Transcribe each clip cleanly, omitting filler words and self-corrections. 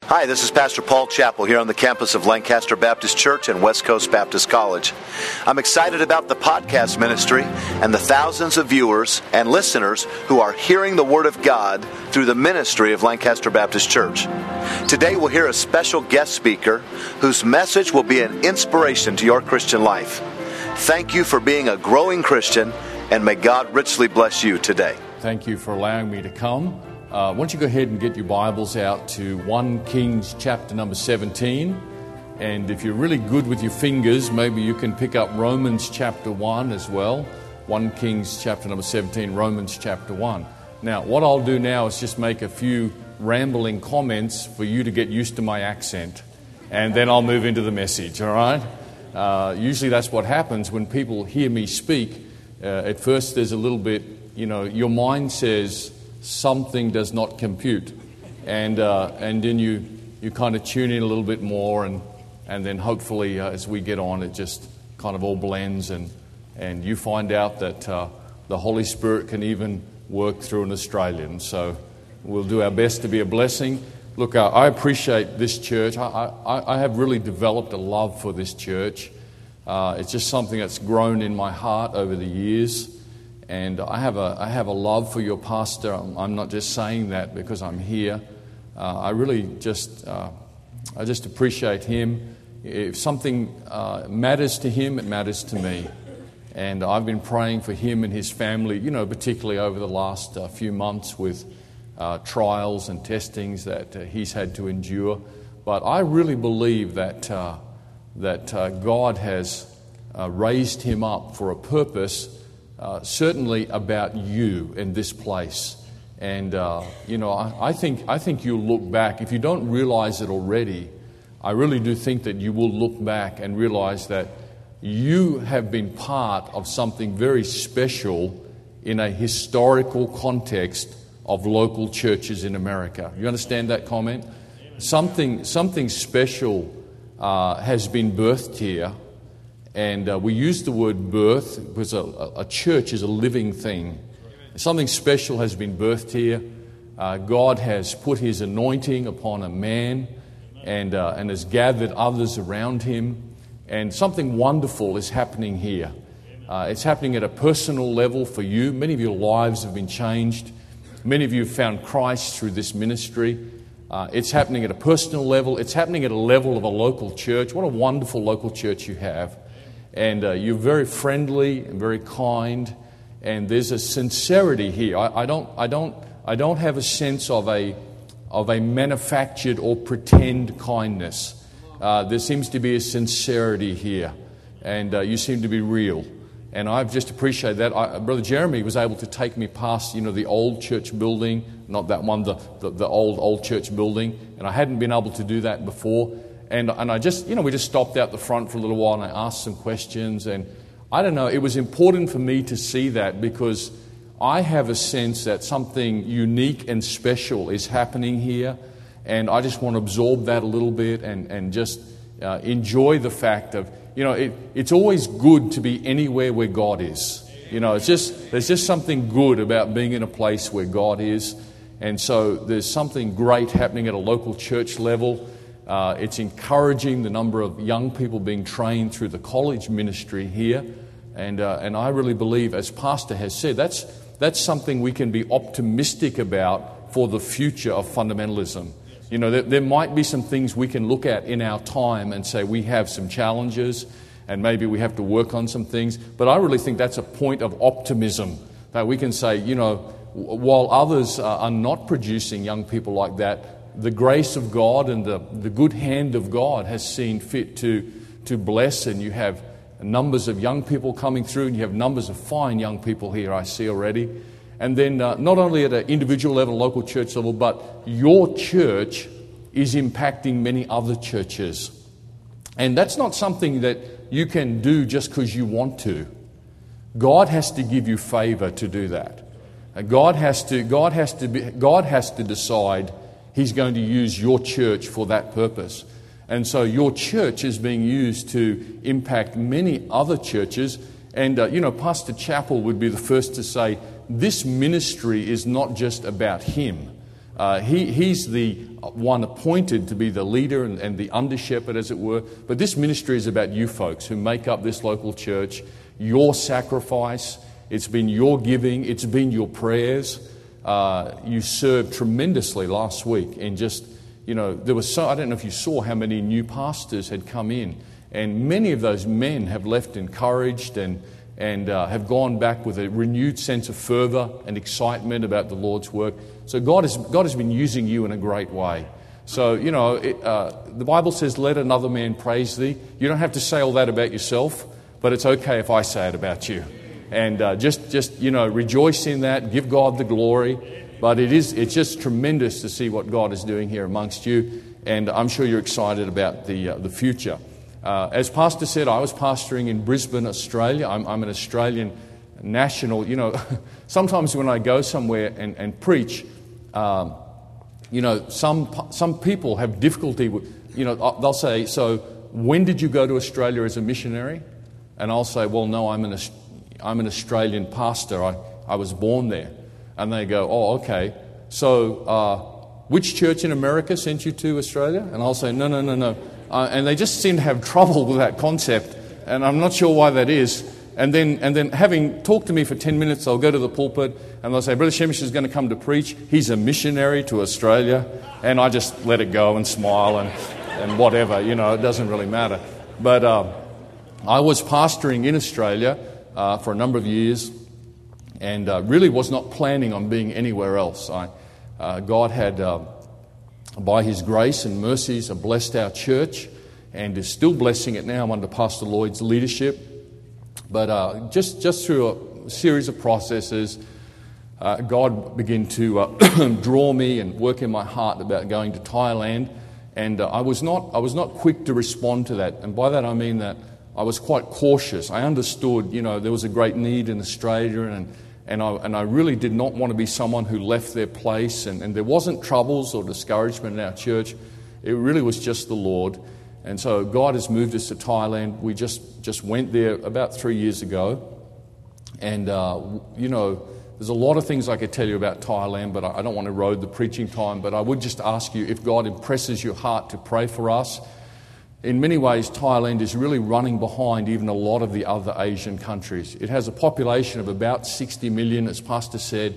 Hi, this is Pastor Paul Chappell here on the campus of Lancaster Baptist Church and West Coast Baptist College. I'm excited about the podcast ministry and the thousands of viewers and listeners who are hearing the Word of God through the ministry of Lancaster Baptist Church. Today we'll hear a special guest speaker whose message will be an inspiration to your Christian life. Thank you for being a growing Christian, and may God richly bless you today. Thank you for allowing me to come. Why don't you go ahead and get your Bibles out to 1 Kings chapter number 17. And if you're really good with your fingers, maybe you can pick up Romans chapter 1 as well. 1 Kings chapter number 17, Romans chapter 1. Now, what I'll do now is just make a few rambling comments for you to get used to my accent. And then I'll move into the message, all right? Usually that's what happens when people hear me speak. At first there's a little bit, your mind says something does not compute. And then you kind of tune in a little bit more, and then hopefully as we get on, it just kind of all blends, and you find out that the Holy Spirit can even work through an Australian. So we'll do our best to be a blessing. Look, I appreciate this church. I have really developed a love for this church. It's just something that's grown in my heart over the years. And I have a love for your pastor. I'm not just saying that because I'm here. I really just appreciate him. If something matters to him, it matters to me. And I've been praying for him and his family, particularly over the last few months with trials and testings that he's had to endure. But I really believe that God has raised him up for a purpose. Certainly about you in this place. And, I think you'll look back. If you don't realize it already, I really do think that you will look back and realize that you have been part of something very special in a historical context of local churches in America. You understand that comment? Something special has been birthed here. And we use the word birth because a church is a living thing. Something special has been birthed here. God has put His anointing upon a man and has gathered others around him. And something wonderful is happening here. It's happening at a personal level for you. Many of your lives have been changed. Many of you have found Christ through this ministry. It's happening at a personal level. It's happening at a level of a local church. What a wonderful local church you have. And you're very friendly and very kind, and there's a sincerity here. I don't have a sense of a manufactured or pretend kindness. There seems to be a sincerity here, and you seem to be real. And I've just appreciated that. Brother Jeremy was able to take me past, the old church building, not that one, the old church building, and I hadn't been able to do that before. And I just, we just stopped out the front for a little while and I asked some questions. And I don't know, it was important for me to see that because I have a sense that something unique and special is happening here. And I just want to absorb that a little bit and just enjoy the fact of, it's always good to be anywhere where God is. There's just something good about being in a place where God is. And so there's something great happening at a local church level. It's encouraging the number of young people being trained through the college ministry here. And I really believe, as Pastor has said, that's something we can be optimistic about for the future of fundamentalism. There might be some things we can look at in our time and say we have some challenges and maybe we have to work on some things. But I really think that's a point of optimism, that we can say, while others are not producing young people like that, the grace of God and the good hand of God has seen fit to bless, and you have numbers of young people coming through, and you have numbers of fine young people here I see already. And then not only at an individual level, local church level, but your church is impacting many other churches. And that's not something that you can do just because you want to. God has to give you favor to do that. God has to decide He's going to use your church for that purpose. And so your church is being used to impact many other churches. And, Pastor Chappell would be the first to say, this ministry is not just about him. He's the one appointed to be the leader and the under-shepherd, as it were. But this ministry is about you folks who make up this local church, your sacrifice. It's been your giving. It's been your prayers. You served tremendously last week. And just, there was I don't know if you saw how many new pastors had come in. And many of those men have left encouraged and have gone back with a renewed sense of fervor and excitement about the Lord's work. So God has been using you in a great way. So, the Bible says, let another man praise thee. You don't have to say all that about yourself, but it's okay if I say it about you. And just rejoice in that, give God the glory. But it's just tremendous to see what God is doing here amongst you. And I'm sure you're excited about the future. As Pastor said, I was pastoring in Brisbane, Australia. I'm an Australian national. Sometimes when I go somewhere and preach, some people have difficulty with, they'll say, so when did you go to Australia as a missionary? And I'll say, well, no, I'm an Australian pastor. I was born there. And they go, oh, okay. So which church in America sent you to Australia? And I'll say, no. And they just seem to have trouble with that concept, and I'm not sure why that is. And then having talked to me for 10 minutes, they'll go to the pulpit and they'll say, Brother Shemish is going to come to preach. He's a missionary to Australia. And I just let it go and smile and whatever, it doesn't really matter. But I was pastoring in Australia for a number of years and really was not planning on being anywhere else. God had... by His grace and mercies, blessed our church and is still blessing it now under Pastor Lloyd's leadership. But just through a series of processes, God began to draw me and work in my heart about going to Thailand. And I was not quick to respond to that. And by that I mean that I was quite cautious. I understood, there was a great need in Australia and I really did not want to be someone who left their place. And there wasn't troubles or discouragement in our church. It really was just the Lord. And so God has moved us to Thailand. We just went there about 3 years ago. And, there's a lot of things I could tell you about Thailand, but I don't want to erode the preaching time. But I would just ask you, if God impresses your heart, to pray for us. In many ways, Thailand is really running behind even a lot of the other Asian countries. It has a population of about 60 million, as Pastor said.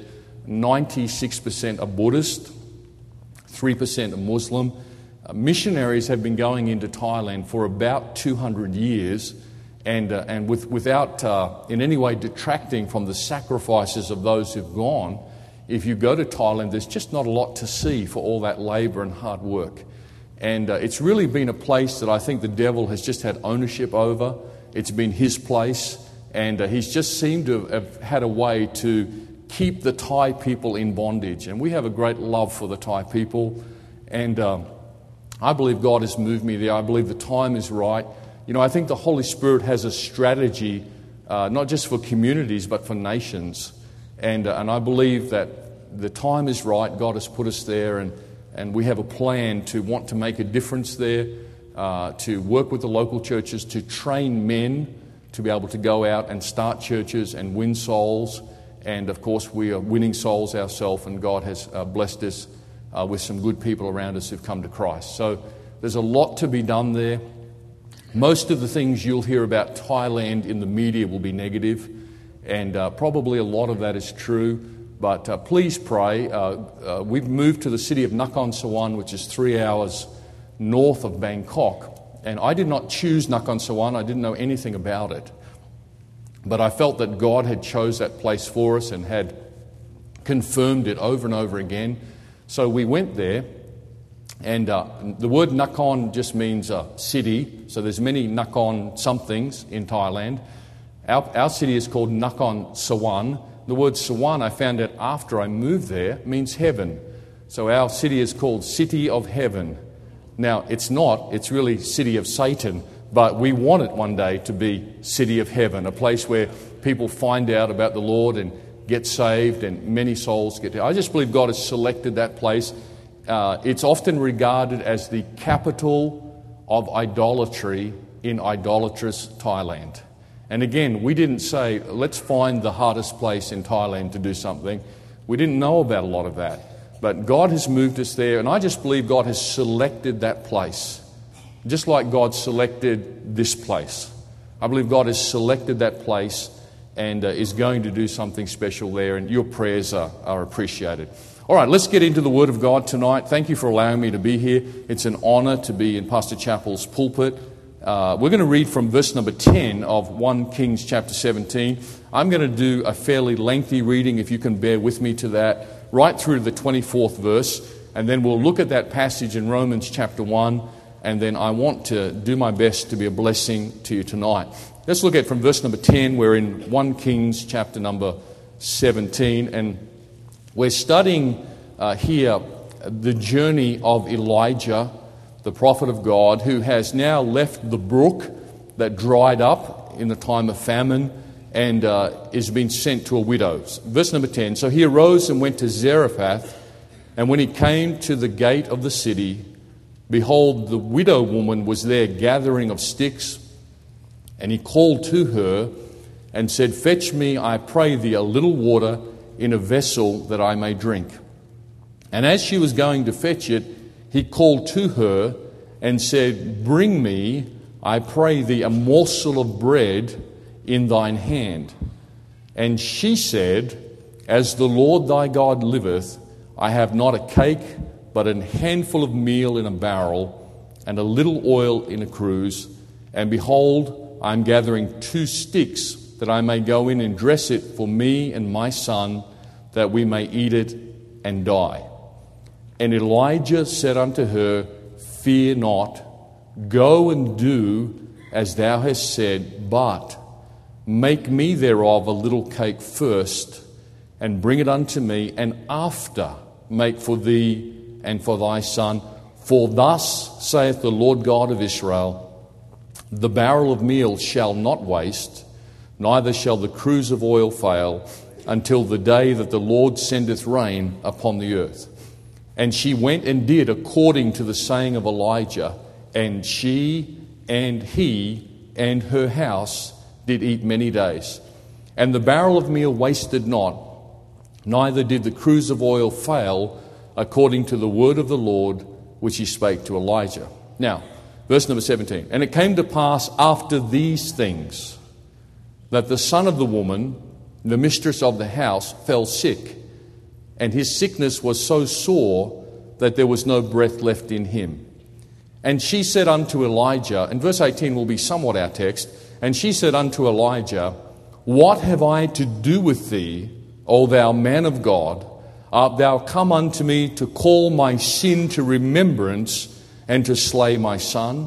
96% are Buddhist, 3% are Muslim. Missionaries have been going into Thailand for about 200 years, and without in any way detracting from the sacrifices of those who've gone. If you go to Thailand, there's just not a lot to see for all that labor and hard work. And it's really been a place that I think the devil has just had ownership over. It's been his place, and he's just seemed to have had a way to keep the Thai people in bondage. And we have a great love for the Thai people, and I believe God has moved me there. I believe the time is right. I think the Holy Spirit has a strategy, not just for communities, but for nations. And I believe that the time is right. God has put us there, and we have a plan to want to make a difference there, to work with the local churches, to train men to be able to go out and start churches and win souls. And, of course, we are winning souls ourselves, and God has blessed us with some good people around us who've come to Christ. So there's a lot to be done there. Most of the things you'll hear about Thailand in the media will be negative, and probably a lot of that is true. But please pray. We've moved to the city of Nakhon Sawan, which is 3 hours north of Bangkok. And I did not choose Nakhon Sawan. I didn't know anything about it. But I felt that God had chose that place for us and had confirmed it over and over again. So we went there. And the word Nakhon just means city. So there's many Nakhon somethings in Thailand. Our city is called Nakhon Sawan. The word Sawan, I found out after I moved there, means heaven. So our city is called City of Heaven. Now, it's not. It's really City of Satan. But we want it one day to be City of Heaven, a place where people find out about the Lord and get saved and many souls get there. I just believe God has selected that place. It's often regarded as the capital of idolatry in idolatrous Thailand. And again, we didn't say, let's find the hardest place in Thailand to do something. We didn't know about a lot of that. But God has moved us there, and I just believe God has selected that place. Just like God selected this place. I believe God has selected that place and is going to do something special there, and your prayers are appreciated. All right, let's get into the Word of God tonight. Thank you for allowing me to be here. It's an honor to be in Pastor Chappell's pulpit. We're going to read from verse number 10 of 1 Kings chapter 17. I'm going to do a fairly lengthy reading, if you can bear with me to that, right through to the 24th verse, and then we'll look at that passage in Romans chapter 1, and then I want to do my best to be a blessing to you tonight. Let's look at from verse number 10. We're in 1 Kings chapter number 17, and we're studying here the journey of Elijah, the prophet of God, who has now left the brook that dried up in the time of famine and is being sent to a widow. Verse number 10, so he arose and went to Zarephath, and when he came to the gate of the city, behold, the widow woman was there gathering of sticks, and he called to her and said, fetch me, I pray thee, a little water in a vessel that I may drink. And as she was going to fetch it, he called to her and said, bring me, I pray thee, a morsel of bread in thine hand. And she said, as the Lord thy God liveth, I have not a cake, but a handful of meal in a barrel, and a little oil in a cruse. And behold, I am gathering 2 sticks, that I may go in and dress it for me and my son, that we may eat it and die. And Elijah said unto her, fear not, go and do as thou hast said, but make me thereof a little cake first, and bring it unto me, and after make for thee and for thy son. For thus saith the Lord God of Israel, the barrel of meal shall not waste, neither shall the cruse of oil fail, until the day that the Lord sendeth rain upon the earth. And she went and did according to the saying of Elijah, and she and he and her house did eat many days. And the barrel of meal wasted not, neither did the cruse of oil fail, according to the word of the Lord which he spake to Elijah. Now, verse number 17. And it came to pass after these things, that the son of the woman, the mistress of the house, fell sick, and his sickness was so sore that there was no breath left in him. And she said unto Elijah, and verse 18 will be somewhat our text, and she said unto Elijah, what have I to do with thee, O thou man of God? Art thou come unto me to call my sin to remembrance and to slay my son?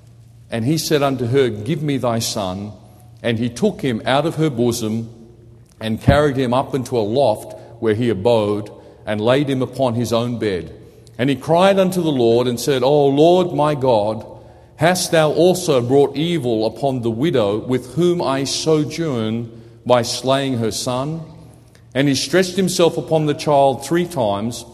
And he said unto her, give me thy son. And he took him out of her bosom and carried him up into a loft where he abode, and laid him upon his own bed. And he cried unto the Lord and said, O Lord my God, hast thou also brought evil upon the widow with whom I sojourn by slaying her son? And he stretched himself upon the child 3 times,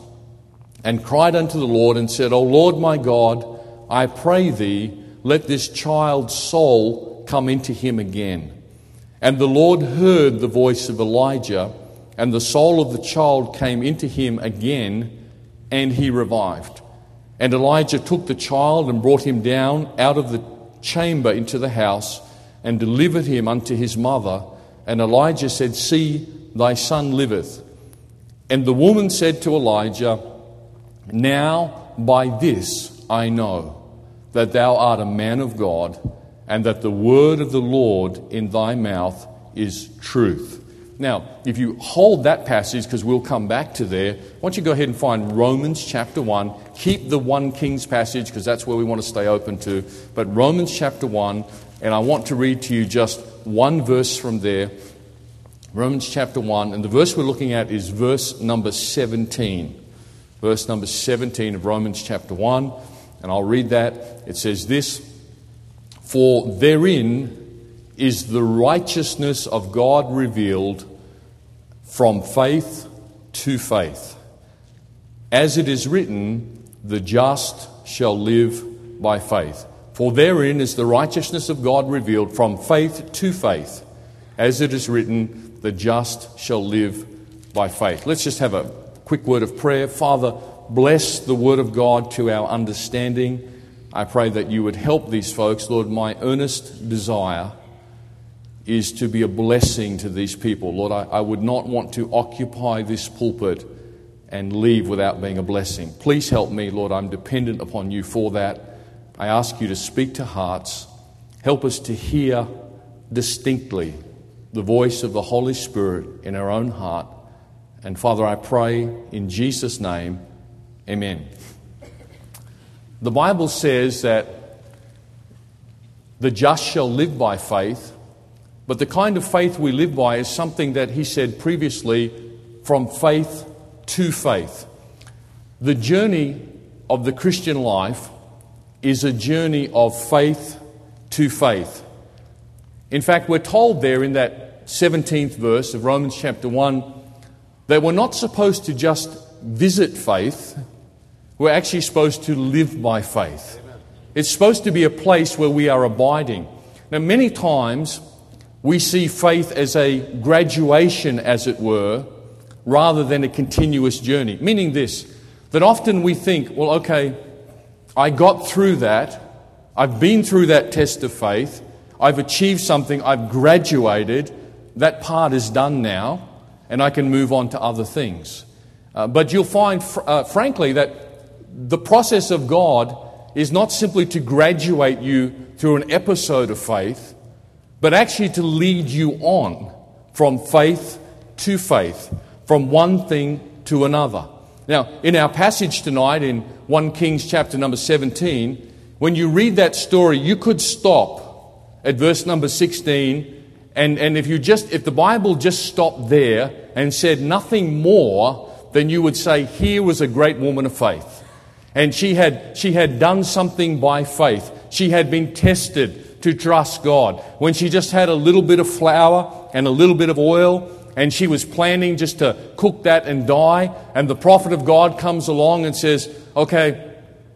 and cried unto the Lord and said, O Lord my God, I pray thee, let this child's soul come into him again. And the Lord heard the voice of Elijah, and the soul of the child came into him again, and he revived. And Elijah took the child and brought him down out of the chamber into the house, and delivered him unto his mother. And Elijah said, see, thy son liveth. And the woman said to Elijah, now by this I know that thou art a man of God, and that the word of the Lord in thy mouth is truth. Now, if you hold that passage, because we'll come back to there, why don't you go ahead and find Romans chapter 1. Keep the 1 Kings passage, because that's where we want to stay open to. But Romans chapter 1, and I want to read to you just one verse from there. Romans chapter 1, and the verse we're looking at is verse number 17. Verse number 17 of Romans chapter 1, and I'll read that. It says this, for therein is the righteousness of God revealed from faith to faith. As it is written, the just shall live by faith. For therein is the righteousness of God revealed from faith to faith. As it is written, the just shall live by faith. Let's just have a quick word of prayer. Father, bless the Word of God to our understanding. I pray that you would help these folks. Lord, my earnest desire is to be a blessing to these people. Lord, I would not want to occupy this pulpit and leave without being a blessing. Please help me, Lord. I'm dependent upon you for that. I ask you to speak to hearts. Help us to hear distinctly the voice of the Holy Spirit in our own heart. And Father, I pray in Jesus' name, amen. The Bible says that the just shall live by faith, but the kind of faith we live by is something that he said previously, from faith to faith. The journey of the Christian life is a journey of faith to faith. In fact, we're told there in that 17th verse of Romans chapter 1 that we're not supposed to just visit faith, we're actually supposed to live by faith. It's supposed to be a place where we are abiding. Now, many times we see faith as a graduation, as it were, rather than a continuous journey. Meaning this, that often we think, well, okay, I got through that, I've been through that test of faith, I've achieved something, I've graduated, that part is done now, and I can move on to other things. But you'll find, frankly, that the process of God is not simply to graduate you through an episode of faith, but actually to lead you on from faith to faith, from one thing to another. Now, in our passage tonight in 1 Kings chapter number 17, when you read that story, you could stop at verse number 16, and if the Bible just stopped there and said nothing more, then you would say, here was a great woman of faith. And she had done something by faith. She had been tested to trust God. When she just had a little bit of flour and a little bit of oil, and she was planning just to cook that and die, and the prophet of God comes along and says, okay,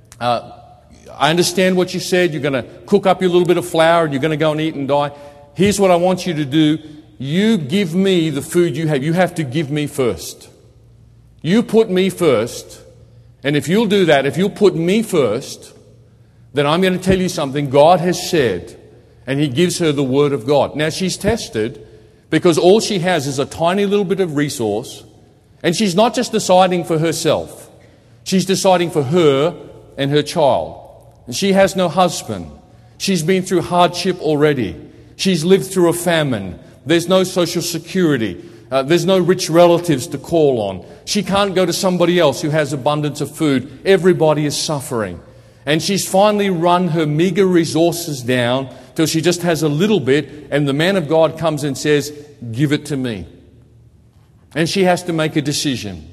I understand what you said. You're going to cook up your little bit of flour and you're going to go and eat and die. Here's what I want you to do. You give me the food you have. You have to give me first. You put me first. And if you'll do that, if you'll put me first, then I'm going to tell you something God has said. And he gives her the word of God. Now she's tested because all she has is a tiny little bit of resource. And she's not just deciding for herself. She's deciding for her and her child. And she has no husband. She's been through hardship already. She's lived through a famine. There's no social security. There's no rich relatives to call on. She can't go to somebody else who has abundance of food. Everybody is suffering. And she's finally run her meager resources down till she just has a little bit, and the man of God comes and says, give it to me. And she has to make a decision.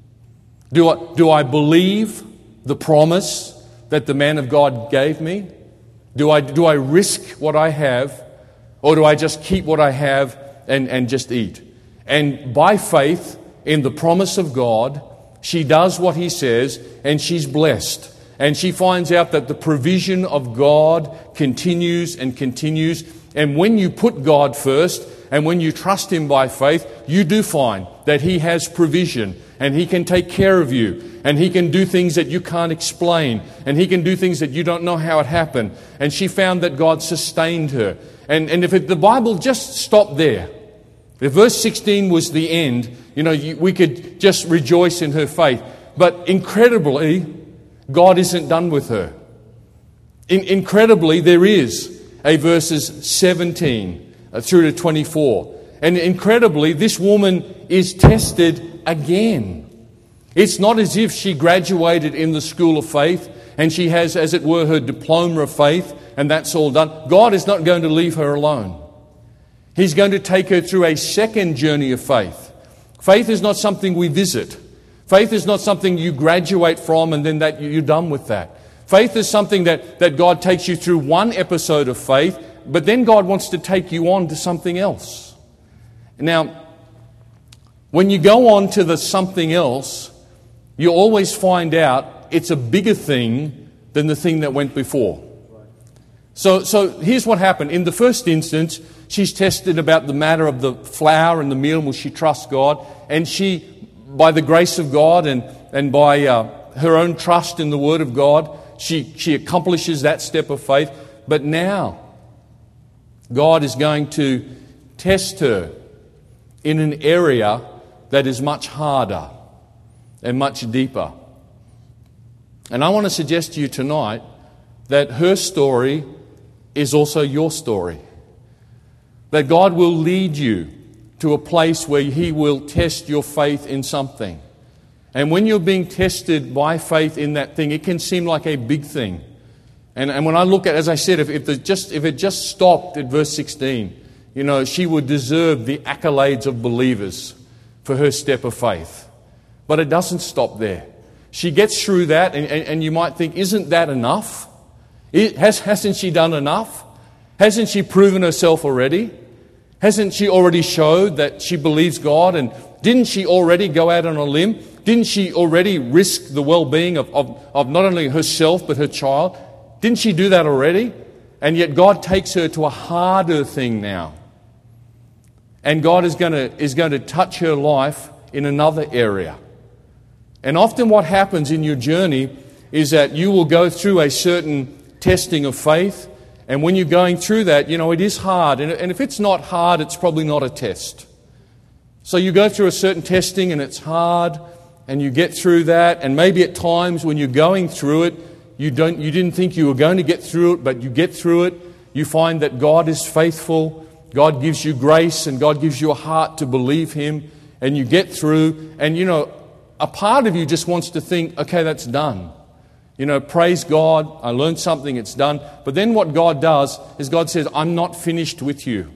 Do I believe the promise that the man of God gave me? Do I risk what I have, or do I just keep what I have and just eat? And by faith in the promise of God, she does what he says, and she's blessed. And she finds out that the provision of God continues and continues. And when you put God first, and when you trust him by faith, you do find that he has provision, and he can take care of you, and he can do things that you can't explain, and he can do things that you don't know how it happened. And she found that God sustained her. And if the Bible just stopped there, if verse 16 was the end, we could just rejoice in her faith. But incredibly, God isn't done with her. Incredibly, there is a verses 17 through to 24. And incredibly, this woman is tested again. It's not as if she graduated in the school of faith and she has, as it were, her diploma of faith and that's all done. God is not going to leave her alone. He's going to take her through a second journey of faith. Faith is not something we visit. Faith is not something you graduate from and then that you're done with that. Faith is something that God takes you through one episode of faith, but then God wants to take you on to something else. Now, when you go on to the something else, you always find out it's a bigger thing than the thing that went before. So here's what happened. In the first instance, she's tested about the matter of the flour and the meal. Will she trust God? And she by the grace of God and by her own trust in the Word of God, she accomplishes that step of faith. But now, God is going to test her in an area that is much harder and much deeper. And I want to suggest to you tonight that her story is also your story. That God will lead you to a place where He will test your faith in something. And when you're being tested by faith in that thing, it can seem like a big thing. And when I look at, as I said, if it just stopped at verse 16, she would deserve the accolades of believers for her step of faith. But it doesn't stop there. She gets through that, and you might think, isn't that enough? Hasn't she done enough? Hasn't she proven herself already? Hasn't she already showed that she believes God? And didn't she already go out on a limb? Didn't she already risk the well-being of not only herself but her child? Didn't she do that already? And yet God takes her to a harder thing now. And God is going to touch her life in another area. And often what happens in your journey is that you will go through a certain testing of faith. And when you're going through that, it is hard. And if it's not hard, it's probably not a test. So you go through a certain testing and it's hard, and you get through that. And maybe at times when you're going through it, you didn't think you were going to get through it, but you get through it. You find that God is faithful. God gives you grace, and God gives you a heart to believe Him. And you get through, and a part of you just wants to think, okay, that's done. Praise God, I learned something, it's done. But then what God does is God says, I'm not finished with you.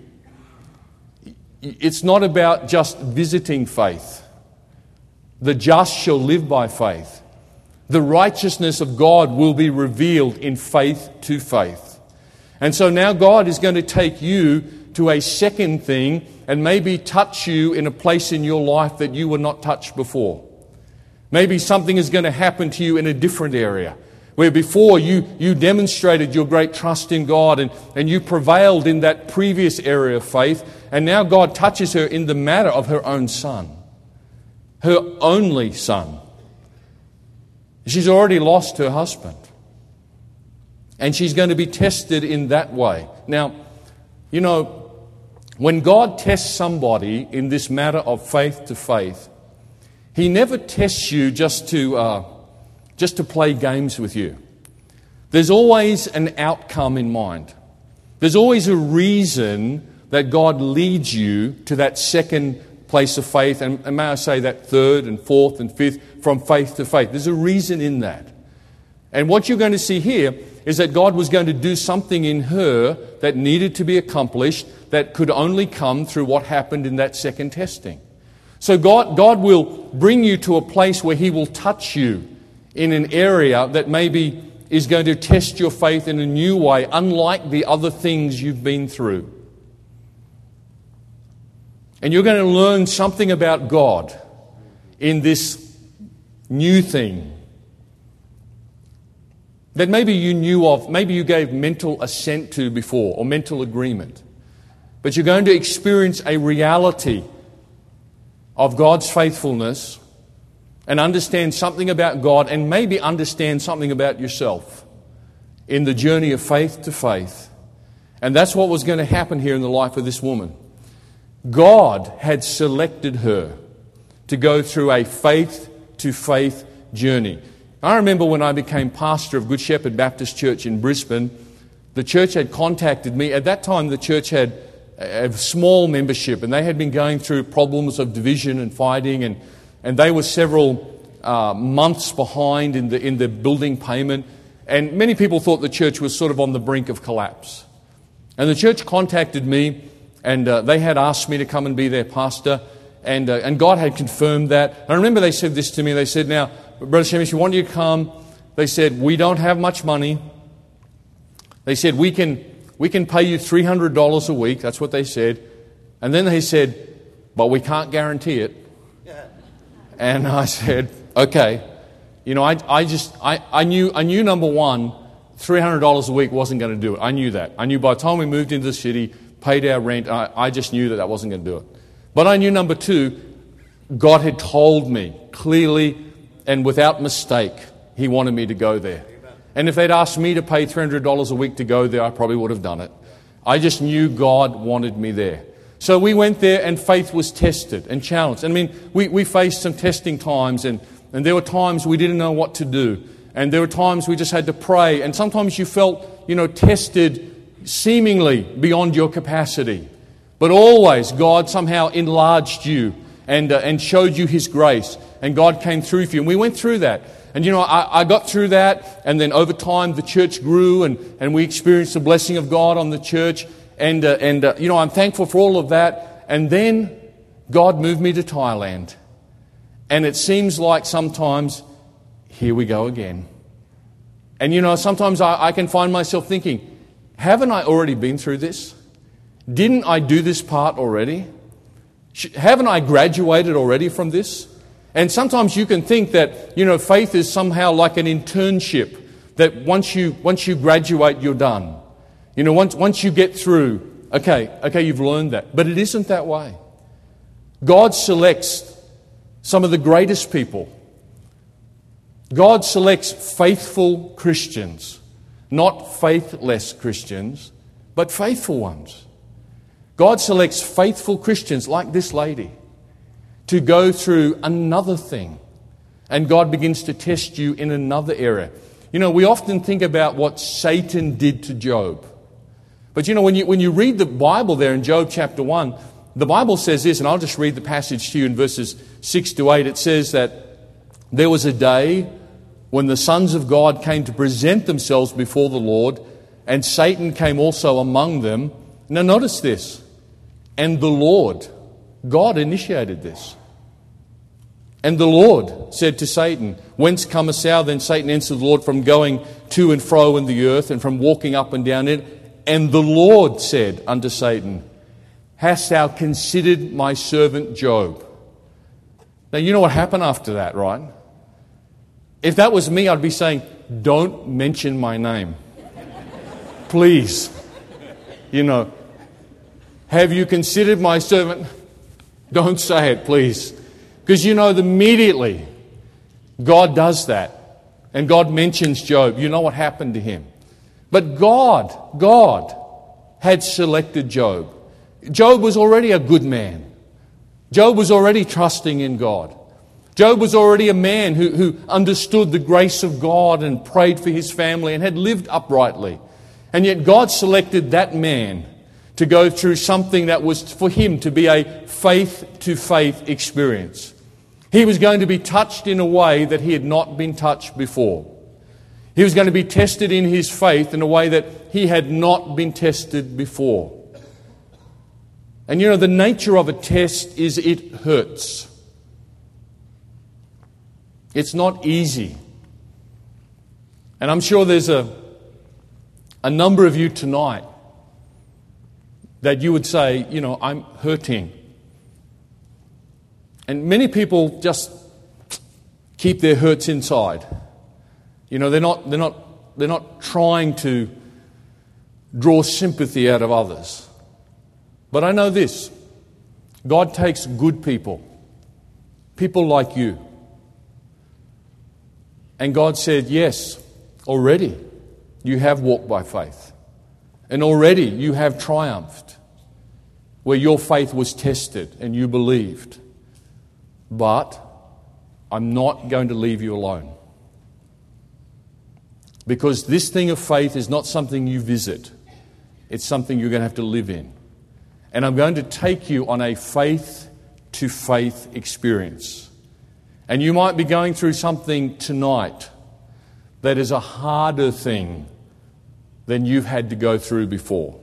It's not about just visiting faith. The just shall live by faith. The righteousness of God will be revealed in faith to faith. And so now God is going to take you to a second thing and maybe touch you in a place in your life that you were not touched before. Maybe something is going to happen to you in a different area, where before you demonstrated your great trust in God and you prevailed in that previous area of faith, and now God touches her in the matter of her own son, her only son. She's already lost her husband, and she's going to be tested in that way. Now, when God tests somebody in this matter of faith to faith, He never tests you just to play games with you. There's always an outcome in mind. There's always a reason that God leads you to that second place of faith, and may I say that third and fourth and fifth, from faith to faith. There's a reason in that. And what you're going to see here is that God was going to do something in her that needed to be accomplished that could only come through what happened in that second testing. So God will bring you to a place where He will touch you in an area that maybe is going to test your faith in a new way, unlike the other things you've been through. And you're going to learn something about God in this new thing that maybe you knew of, maybe you gave mental assent to before, or mental agreement. But you're going to experience a reality of God's faithfulness and understand something about God, and maybe understand something about yourself in the journey of faith to faith. And that's what was going to happen here in the life of this woman. God had selected her to go through a faith to faith journey. I remember when I became pastor of Good Shepherd Baptist Church in Brisbane, the church had contacted me. At that time, the church had a small membership, and they had been going through problems of division and fighting, and they were several months behind in the building payment. And many people thought the church was sort of on the brink of collapse. And the church contacted me, and they had asked me to come and be their pastor, and God had confirmed that. I remember they said this to me. They said, now, Brother Shemesh, we want you to come. They said, we don't have much money. They said, we can pay you $300 a week. That's what they said. And then they said, but we can't guarantee it. And I said, okay. I knew number one, $300 a week wasn't going to do it. I knew that. I knew by the time we moved into the city, paid our rent, I just knew that wasn't going to do it. But I knew number two, God had told me clearly and without mistake He wanted me to go there. And if they'd asked me to pay $300 a week to go there, I probably would have done it. I just knew God wanted me there. So we went there and faith was tested and challenged. I mean, we faced some testing times and there were times we didn't know what to do. And there were times we just had to pray. And sometimes you felt, tested seemingly beyond your capacity. But always God somehow enlarged you and showed you His grace. And God came through for you. And we went through that. And I got through that. And then over time the church grew and we experienced the blessing of God on the church. And I'm thankful for all of that. And then God moved me to Thailand. And it seems like sometimes, here we go again. And sometimes I can find myself thinking, haven't I already been through this? Didn't I do this part already? Haven't I graduated already from this? And sometimes you can think that, faith is somehow like an internship, that once you graduate, you're done. Once you get through, okay, you've learned that. But it isn't that way. God selects some of the greatest people. God selects faithful Christians, not faithless Christians, but faithful ones. God selects faithful Christians like this lady to go through another thing. And God begins to test you in another area. We often think about what Satan did to Job. But when you read the Bible there in Job chapter 1, the Bible says this, and I'll just read the passage to you in verses 6 to 8. It says that there was a day when the sons of God came to present themselves before the Lord, and Satan came also among them. Now notice this. And the Lord, God initiated this. And the Lord said to Satan, "Whence comest thou?" Then Satan answered the Lord, "From going to and fro in the earth, and from walking up and down it." And the Lord said unto Satan, "Hast thou considered my servant Job?" Now you know what happened after that, right? If that was me, I'd be saying, "Don't mention my name. Please. Have you considered my servant?" Don't say it, please. Because immediately God does that. And God mentions Job. You know what happened to him. But God had selected Job. Job was already a good man. Job was already trusting in God. Job was already a man who understood the grace of God and prayed for his family and had lived uprightly. And yet God selected that man to go through something that was for him to be a faith-to-faith experience. He was going to be touched in a way that he had not been touched before. He was going to be tested in his faith in a way that he had not been tested before. And the nature of a test is it hurts. It's not easy. And I'm sure there's a number of you tonight that you would say, I'm hurting. And many people just keep their hurts inside. They're not trying to draw sympathy out of others. But I know this. God takes good people like you. And God said, yes, already you have walked by faith. And already you have triumphed where your faith was tested and you believed. But I'm not going to leave you alone. Because this thing of faith is not something you visit. It's something you're going to have to live in. And I'm going to take you on a faith-to-faith experience. And you might be going through something tonight that is a harder thing than you've had to go through before.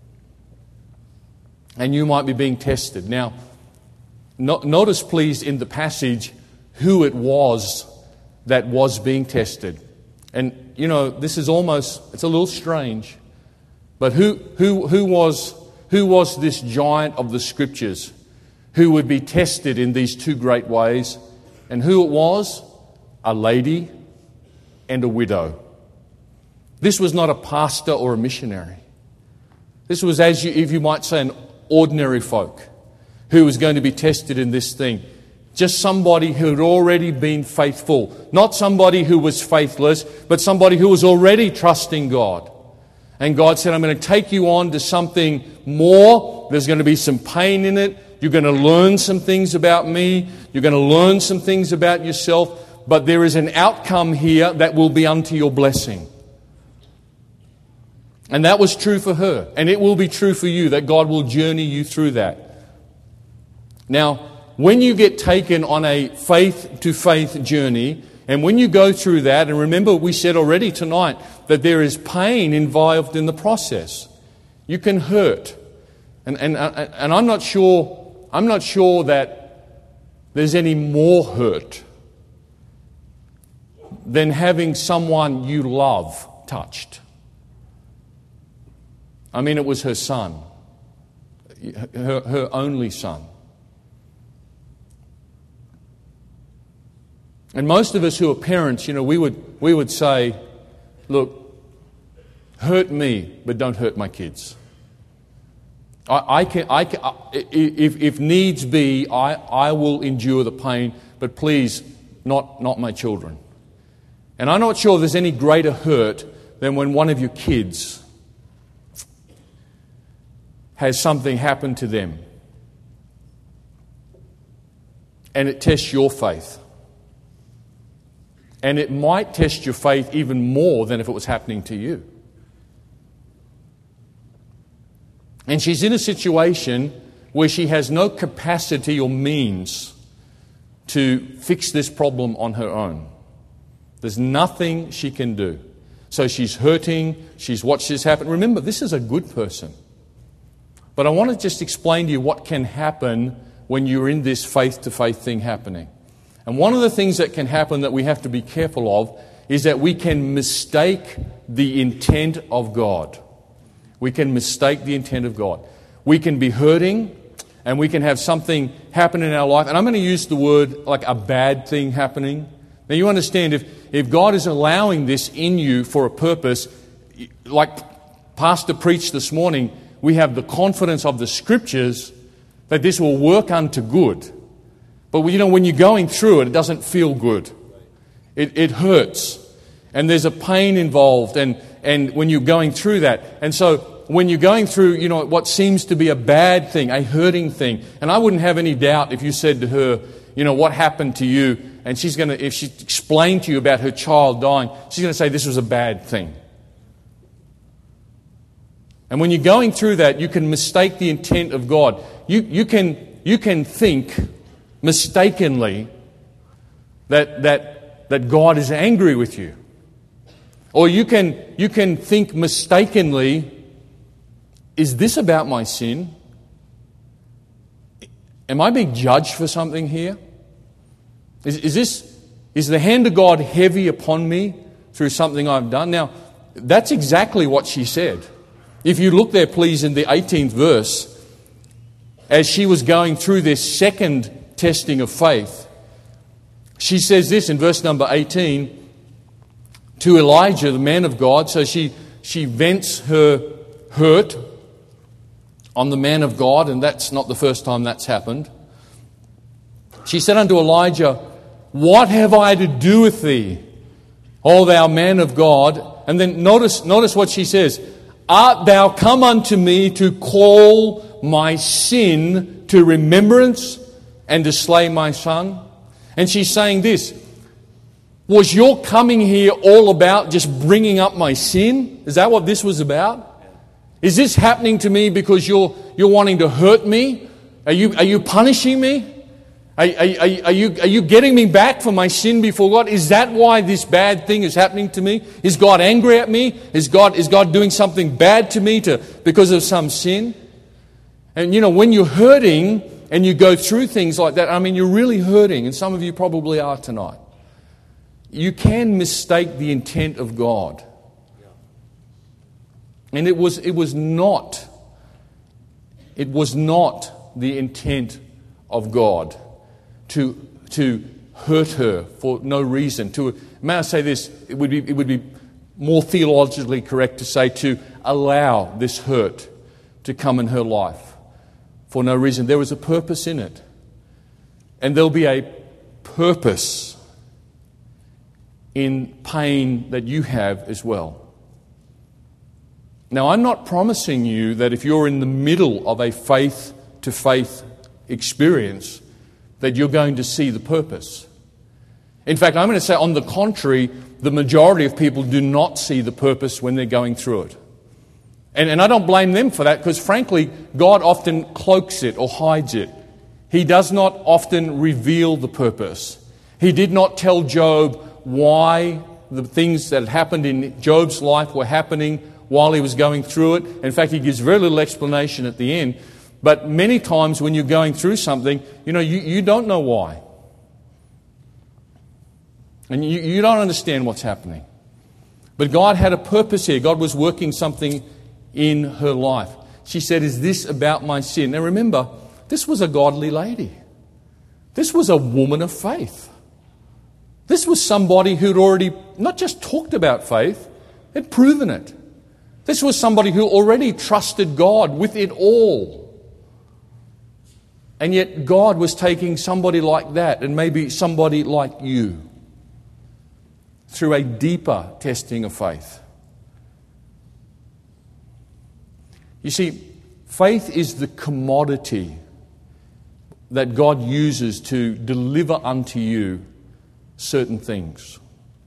And you might be being tested. Now, notice please in the passage who it was that was being tested. And this is it's a little strange. But who was this giant of the Scriptures who would be tested in these two great ways? And who it was? A lady and a widow. This was not a pastor or a missionary. This was, if you might say, an ordinary folk who was going to be tested in this thing. Just somebody who had already been faithful. Not somebody who was faithless, but somebody who was already trusting God. And God said, I'm going to take you on to something more. There's going to be some pain in it. You're going to learn some things about me. You're going to learn some things about yourself. But there is an outcome here that will be unto your blessing. And that was true for her. And it will be true for you, that God will journey you through that. Now, when you get taken on a faith-to-faith journey, and when you go through that, and remember we said already tonight that there is pain involved in the process. You can hurt. And I'm not sure that there's any more hurt than having someone you love touched. I mean, it was her son, her only son. And most of us who are parents, we would say, look, hurt me, but don't hurt my kids. If needs be, I will endure the pain, but please, not my children. And I'm not sure there's any greater hurt than when one of your kids has something happen to them and it tests your faith. And it might test your faith even more than if it was happening to you. And she's in a situation where she has no capacity or means to fix this problem on her own. There's nothing she can do. So she's hurting, she's watched this happen. Remember, this is a good person. But I want to just explain to you what can happen when you're in this faith-to-faith thing happening. And one of the things that can happen that we have to be careful of is that we can mistake the intent of God. We can mistake the intent of God. We can be hurting and we can have something happen in our life. And I'm going to use the word like a bad thing happening. Now you understand, if God is allowing this in you for a purpose, like Pastor preached this morning, we have the confidence of the Scriptures that this will work unto good. But when you're going through it, it doesn't feel good. It hurts. And there's a pain involved and when you're going through that. And so when you're going through, what seems to be a bad thing, a hurting thing, and I wouldn't have any doubt if you said to her, what happened to you, and if she explained to you about her child dying, she's going to say this was a bad thing. And when you're going through that, you can mistake the intent of God. You can think mistakenly that God is angry with you. Or you can think mistakenly, is this about my sin? Am I being judged for something here? Is the hand of God heavy upon me through something I've done? Now, that's exactly what she said. If you look there, please, in the 18th verse, as she was going through this second testing of faith, she says this in verse number 18 to Elijah, the man of God. So she vents her hurt on the man of God, and that's not the first time that's happened. She said unto Elijah, what have I to do with thee, O thou man of God? And then notice what she says. Art thou come unto me to call my sin to remembrance and to slay my son? And she's saying this. Was your coming here all about just bringing up my sin? Is that what this was about? Is this happening to me because you're wanting to hurt me? Are you punishing me? Are you getting me back for my sin before God? Is that why this bad thing is happening to me? Is God angry at me? Is God doing something bad to me because of some sin? And when you're hurting and you go through things like that, you're really hurting, and some of you probably are tonight. You can mistake the intent of God. And it was not the intent of God to hurt her for no reason. May I say this? It would be more theologically correct to say to allow this hurt to come in her life for no reason. There was a purpose in it. And there'll be a purpose in pain that you have as well. Now, I'm not promising you that if you're in the middle of a faith-to-faith experience, that you're going to see the purpose. In fact, I'm going to say, on the contrary, the majority of people do not see the purpose when they're going through it. And I don't blame them for that, because frankly, God often cloaks it or hides it. He does not often reveal the purpose. He did not tell Job why the things that happened in Job's life were happening while he was going through it. In fact, he gives very little explanation at the end. But many times when you're going through something, you don't know why. And you don't understand what's happening. But God had a purpose here. God was working something in her life. She said, "Is this about my sin?" Now remember, this was a godly lady. This was a woman of faith. This was somebody who'd already not just talked about faith, had proven it. This was somebody who already trusted God with it all. And yet God was taking somebody like that, and maybe somebody like you, through a deeper testing of faith. You see, faith is the commodity that God uses to deliver unto you certain things.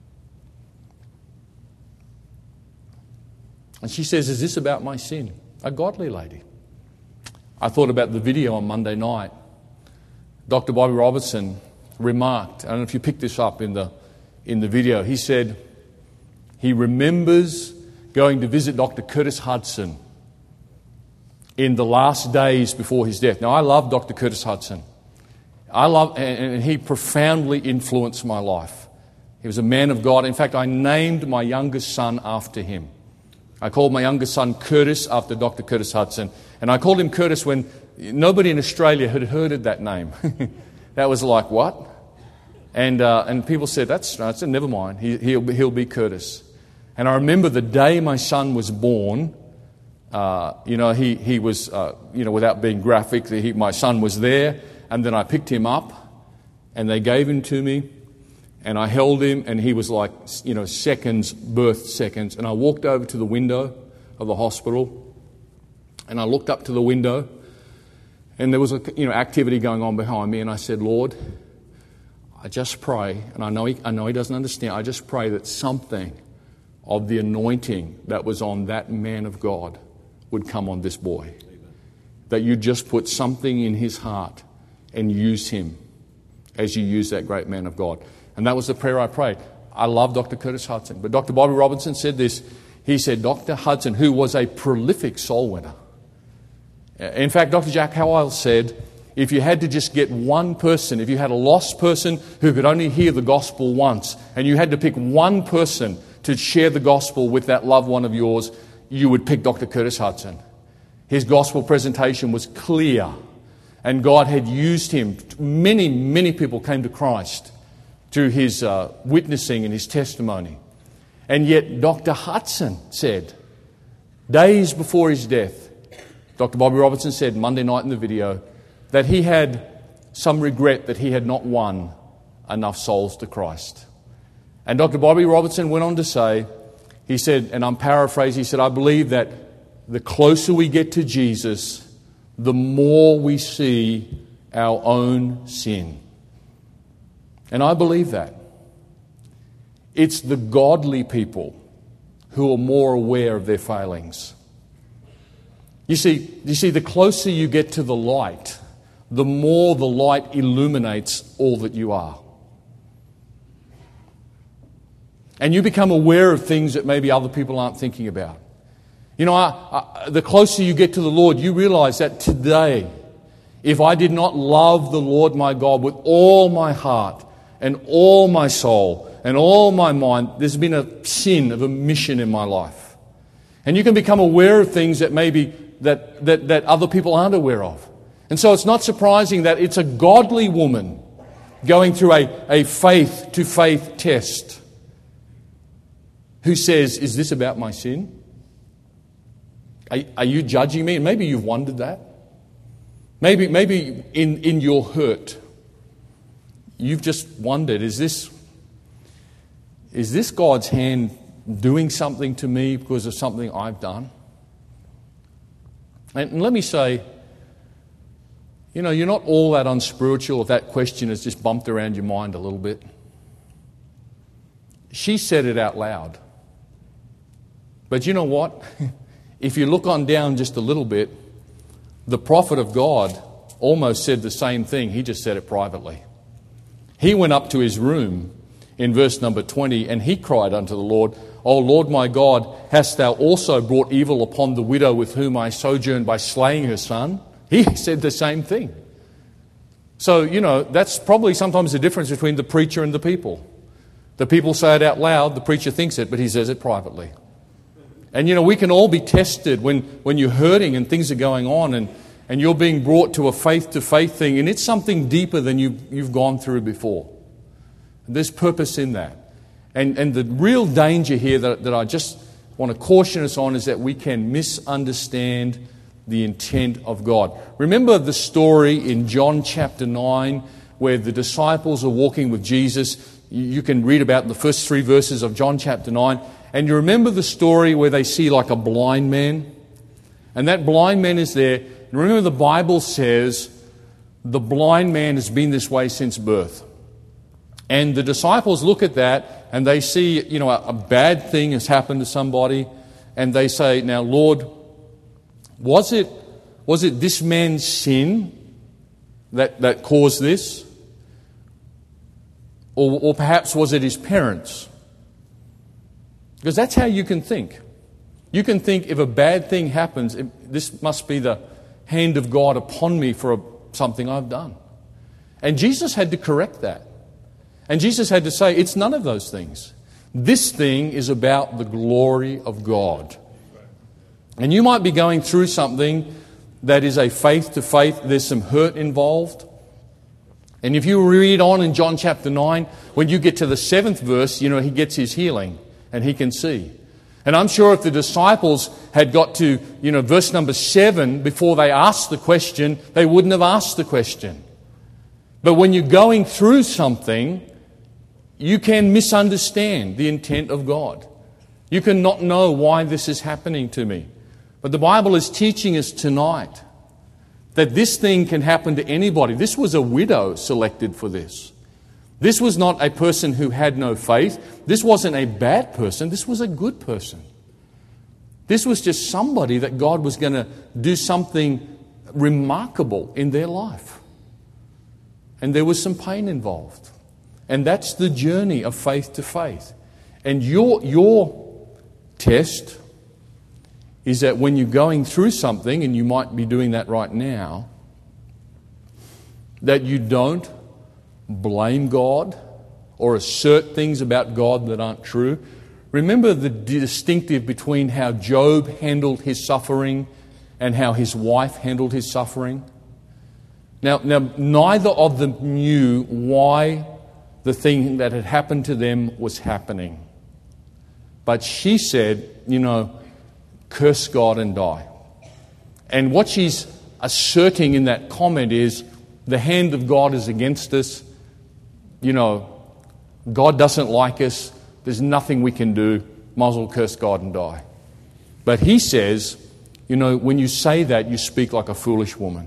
And she says, "Is this about my sin?" A godly lady. I thought about the video on Monday night. Dr. Bobby Robertson remarked, I don't know if you picked this up in the video, he said he remembers going to visit Dr. Curtis Hudson in the last days before his death. Now, I love Dr. Curtis Hudson. And he profoundly influenced my life. He was a man of God. In fact, I named my youngest son after him. I called my youngest son Curtis after Dr. Curtis Hudson. And I called him Curtis when nobody in Australia had heard of that name. That was like, what? And people said, that's never mind. He'll be Curtis. And I remember the day my son was born. He was without being graphic, my son was there, and then I picked him up, and they gave him to me, and I held him, and he was like, seconds, birth seconds, and I walked over to the window of the hospital, and I looked up to the window, and there was activity going on behind me, and I said, "Lord, I just pray," and I know he doesn't understand. I just pray that something of the anointing that was on that man of God would come on this boy. Amen. That you just put something in his heart and use him as you use that great man of God. And that was the prayer I prayed. I love Dr. Curtis Hudson. But Dr. Bobby Robertson said this. He said, Dr. Hudson, who was a prolific soul winner. In fact, Dr. Jack Howell said, if you had to just get one person, if you had a lost person who could only hear the gospel once, and you had to pick one person to share the gospel with that loved one of yours, you would pick Dr. Curtis Hudson. His gospel presentation was clear, and God had used him. Many, many people came to Christ through his witnessing and his testimony. And yet Dr. Hudson said, days before his death, Dr. Bobby Robertson said Monday night in the video, that he had some regret that he had not won enough souls to Christ. And Dr. Bobby Robertson went on to say, he said, and I'm paraphrasing, he said, I believe that the closer we get to Jesus, the more we see our own sin. And I believe that. It's the godly people who are more aware of their failings. You see, the closer you get to the light, the more the light illuminates all that you are. And you become aware of things that maybe other people aren't thinking about. The closer you get to the Lord, you realize that today, if I did not love the Lord my God with all my heart and all my soul and all my mind, there's been a sin of omission in my life. And you can become aware of things that maybe that other people aren't aware of. And so it's not surprising that it's a godly woman going through a faith-to-faith test who says, is this about my sin? Are you judging me? And maybe you've wondered that. Maybe in your hurt, you've just wondered, is this God's hand doing something to me because of something I've done? And let me say, you're not all that unspiritual if that question has just bumped around your mind a little bit. She said it out loud. But you know what? If you look on down just a little bit, the prophet of God almost said the same thing. He just said it privately. He went up to his room in verse number 20, and he cried unto the Lord, O Lord my God, hast thou also brought evil upon the widow with whom I sojourned by slaying her son? He said the same thing. So, that's probably sometimes the difference between the preacher and the people. The people say it out loud, the preacher thinks it, but he says it privately. And we can all be tested when you're hurting and things are going on and you're being brought to a faith-to-faith thing, and it's something deeper than you've gone through before. There's purpose in that. And the real danger here that I just want to caution us on is that we can misunderstand the intent of God. Remember the story in John chapter 9 where the disciples are walking with Jesus. You can read about the first 3 verses of John chapter 9. And you remember the story where they see like a blind man? And that blind man is there. And remember the Bible says the blind man has been this way since birth. And the disciples look at that and they see, a bad thing has happened to somebody. And they say, now Lord, was it this man's sin that caused this? Or perhaps was it his parents? Because that's how you can think. You can think if a bad thing happens, this must be the hand of God upon me for something I've done. And Jesus had to correct that. And Jesus had to say, it's none of those things. This thing is about the glory of God. And you might be going through something that is a faith-to-faith. There's some hurt involved. And if you read on in John chapter 9, when you get to the 7th verse, he gets his healing and he can see. And I'm sure if the disciples had got to, verse number 7 before they asked the question, they wouldn't have asked the question. But when you're going through something, you can misunderstand the intent of God. You can not know why this is happening to me. But the Bible is teaching us tonight that this thing can happen to anybody. This was a widow selected for this. This was not a person who had no faith. This wasn't a bad person. This was a good person. This was just somebody that God was going to do something remarkable in their life. And there was some pain involved. And that's the journey of faith to faith. And your test is that when you're going through something, and you might be doing that right now, that you don't blame God or assert things about God that aren't true. Remember the distinctive between how Job handled his suffering and how his wife handled his suffering? Now, neither of them knew why the thing that had happened to them was happening. But she said, curse God and die. And what she's asserting in that comment is, the hand of God is against us. God doesn't like us. There's nothing we can do. Might as well curse God and die. But he says, when you say that, you speak like a foolish woman.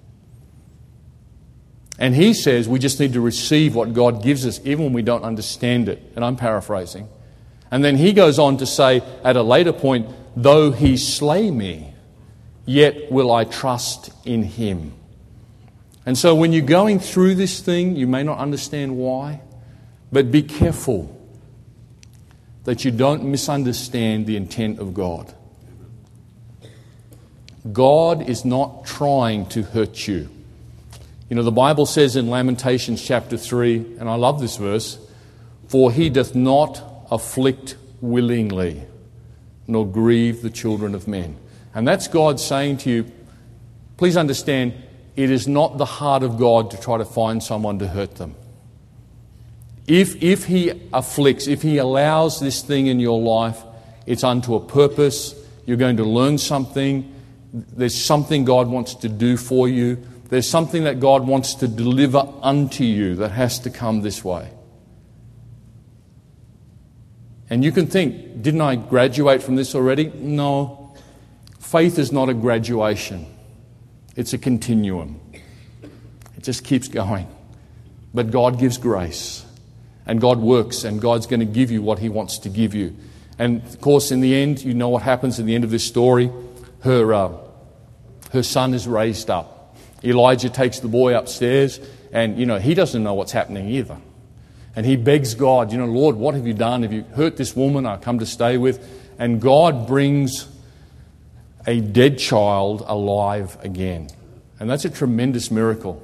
And he says we just need to receive what God gives us even when we don't understand it. And I'm paraphrasing. And then he goes on to say at a later point, though he slay me, yet will I trust in him. And so when you're going through this thing, you may not understand why, but be careful that you don't misunderstand the intent of God. God is not trying to hurt you. The Bible says in Lamentations chapter 3, and I love this verse, for he doth not afflict willingly, nor grieve the children of men. And that's God saying to you, please understand, it is not the heart of God to try to find someone to hurt them. If he afflicts, if he allows this thing in your life, it's unto a purpose. You're going to learn something. There's something God wants to do for you. There's something that God wants to deliver unto you that has to come this way. And you can think, didn't I graduate from this already? No. Faith is not a graduation. It's a continuum. It just keeps going. But God gives grace. And God works. And God's going to give you what He wants to give you. And of course, in the end, you know what happens at the end of this story. Her son is raised up. Elijah takes the boy upstairs. And, he doesn't know what's happening either. And he begs God, Lord, what have you done? Have you hurt this woman I come to stay with? And God brings a dead child alive again. And that's a tremendous miracle.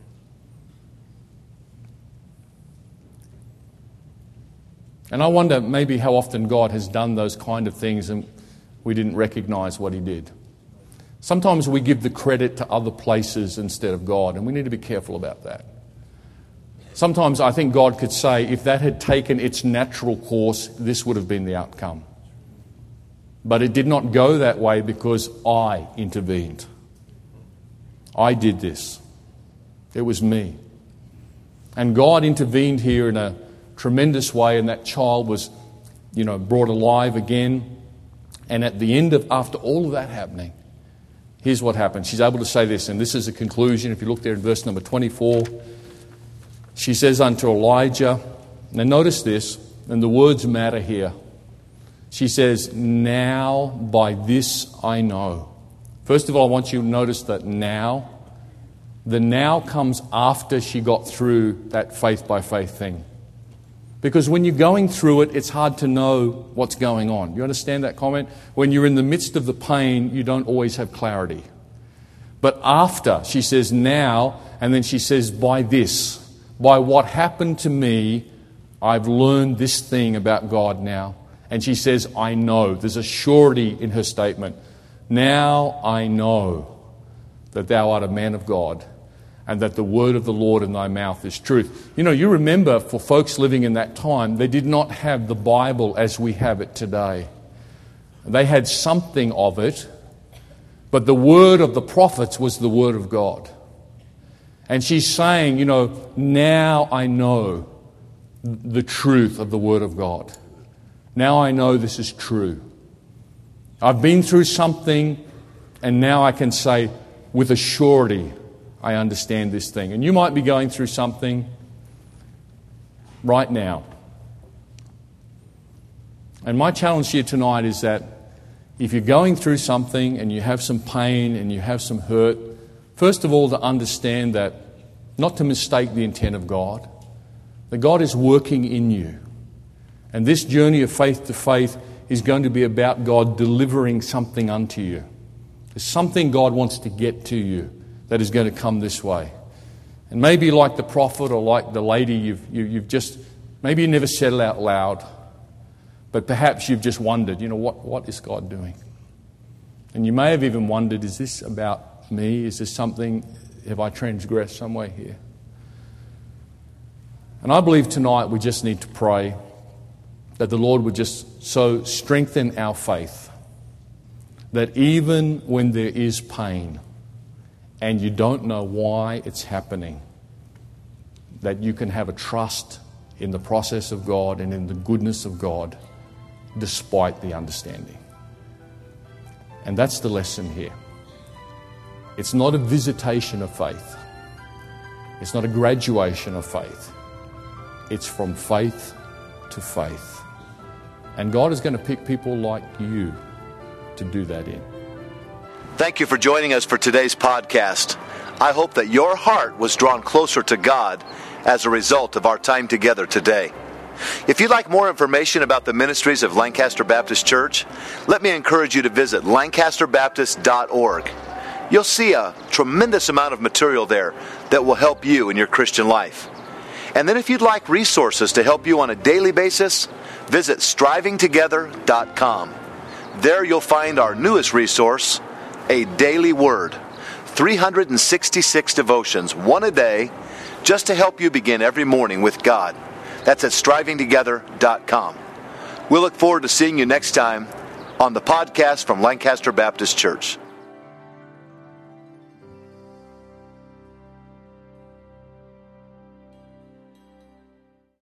And I wonder maybe how often God has done those kind of things and we didn't recognize what He did. Sometimes we give the credit to other places instead of God, and we need to be careful about that. Sometimes I think God could say, if that had taken its natural course, this would have been the outcome. But it did not go that way because I intervened. I did this. It was me. And God intervened here in a tremendous way, and that child was, brought alive again. And at the end of, after all of that happening, here's what happened. She's able to say this, and this is the conclusion. If you look there in verse number 24, she says unto Elijah, now notice this, and the words matter here. She says, now by this I know. First of all, I want you to notice that now. The now comes after she got through that faith by faith thing. Because when you're going through it, it's hard to know what's going on. You understand that comment? When you're in the midst of the pain, you don't always have clarity. But after, she says now, and then she says by this. By what happened to me, I've learned this thing about God now. And she says, I know. There's a surety in her statement. Now I know that thou art a man of God, and that the word of the Lord in thy mouth is truth. You remember, for folks living in that time, they did not have the Bible as we have it today. They had something of it, but the word of the prophets was the word of God. And she's saying, now I know the truth of the Word of God. Now I know this is true. I've been through something, and now I can say with a surety, I understand this thing. And you might be going through something right now. And my challenge here tonight is that if you're going through something and you have some pain and you have some hurt, first of all, to understand that, not to mistake the intent of God, that God is working in you. And this journey of faith to faith is going to be about God delivering something unto you. There's something God wants to get to you that is going to come this way. And maybe like the prophet or like the lady, you've just, maybe you never said it out loud, but perhaps you've just wondered, what is God doing? And you may have even wondered, is this about me? Is this something, have I transgressed some way here? And I believe tonight we just need to pray that the Lord would just so strengthen our faith that even when there is pain and you don't know why it's happening, that you can have a trust in the process of God and in the goodness of God despite the understanding. And that's the lesson here. It's not a visitation of faith. It's not a graduation of faith. It's from faith to faith. And God is going to pick people like you to do that in. Thank you for joining us for today's podcast. I hope that your heart was drawn closer to God as a result of our time together today. If you'd like more information about the ministries of Lancaster Baptist Church, let me encourage you to visit lancasterbaptist.org. You'll see a tremendous amount of material there that will help you in your Christian life. And then if you'd like resources to help you on a daily basis, visit strivingtogether.com. There you'll find our newest resource, A Daily Word. 366 devotions, one a day, just to help you begin every morning with God. That's at strivingtogether.com. We'll look forward to seeing you next time on the podcast from Lancaster Baptist Church.